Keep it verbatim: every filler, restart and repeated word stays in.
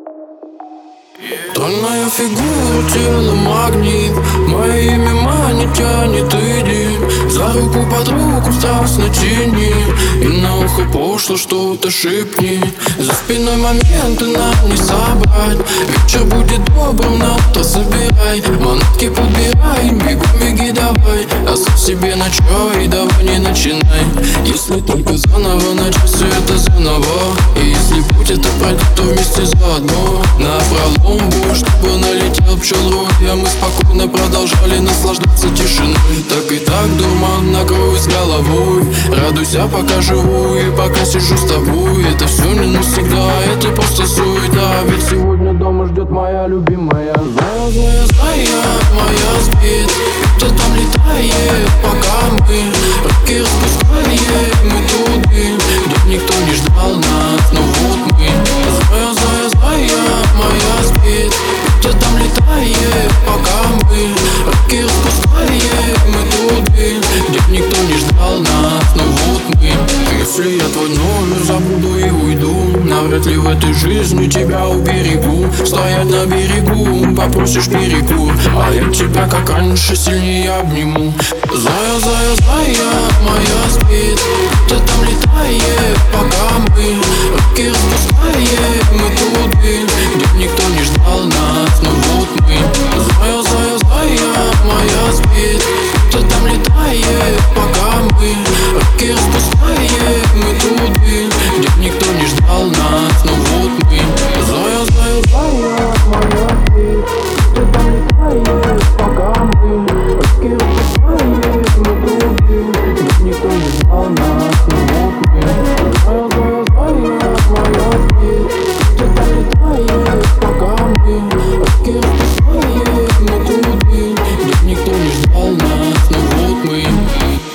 Тонная фигура, тело магнит, мое имя манит, тянет, иди. За руку под руку страстно тяни, и на ухо пошло что-то шепни. За спиной моменты нам не собрать, вечер будет добрым, на-то собирай. Монетки подбирай, бегом беги давай, оставь себе на чай, давай не начинай. Если только заново начать все это заново, и если путь это пройдет, то вместе заодно. Напролом бой, чтобы налетел пчелой, а мы спокойно продолжали наслаждаться тишиной. Так и так дурман накрою с головой, радуйся пока живу и пока сижу с тобой. Это все не навсегда, это просто суета, ведь сегодня дома ждет моя любимая. Зая, зая, зая моя спит, кто там летает, пока мы руки распускаем, мы туды, где никто не ждал нас, но вот мы. Зая, зая, зая моя спит, кто там летает, пока мы руки распускаем, мы туды, где никто не ждал нас, но вот мы. Если я твой номер забуду и уйду, навряд ли в этой жизни тебя уберегу. Стоять на берегу, попросишь перекур, а я тебя как раньше сильнее обниму. Зая, зая, зая моя спит, кто там летает, пока мы руки распускаем, мы туды, где никто не ждал нас, но вот мы. Зая, зая, зая моя спит, кто там летает, пока мы руки распускаем, мы туды, где никто не ждал нас, но вот мы. Зая, зая, зая моя спит, кто там летает, пока мы руки распускаем, мы туды, где никто не ждал нас, но вот мы. Зая, зая, зая моя спит, кто там летает, пока мы руки распускаем, мы туды, где никто не ждал нас, но вот мы.